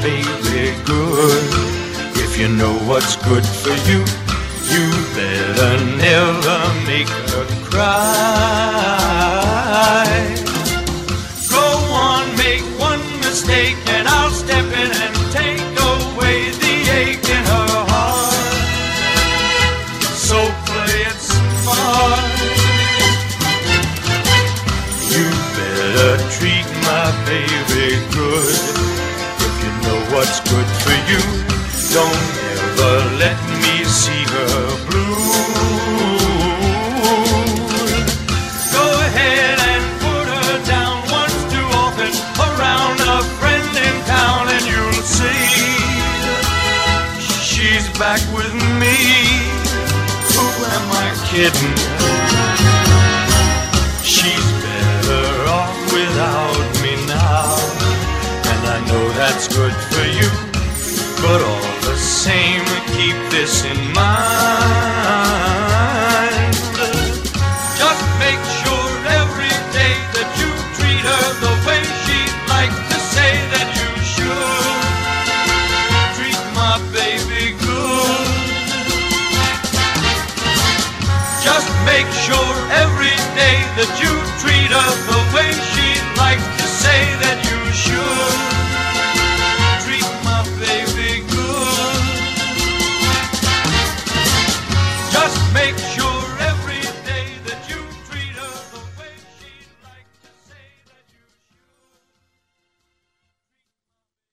baby good. If you know what's good for you, you better never make her cry. Go on, make one mistake, and I'll step in and take away the ache in her heart. So play it smart. You better treat my baby good. If you know what's good for you, don't ever let me see her blue. Go ahead and put her down once too often around a friend in town, and you'll see she's back with me. Who am I kidding? She's better off without me now, and I know that's good for you. But all the same, keep this in mind.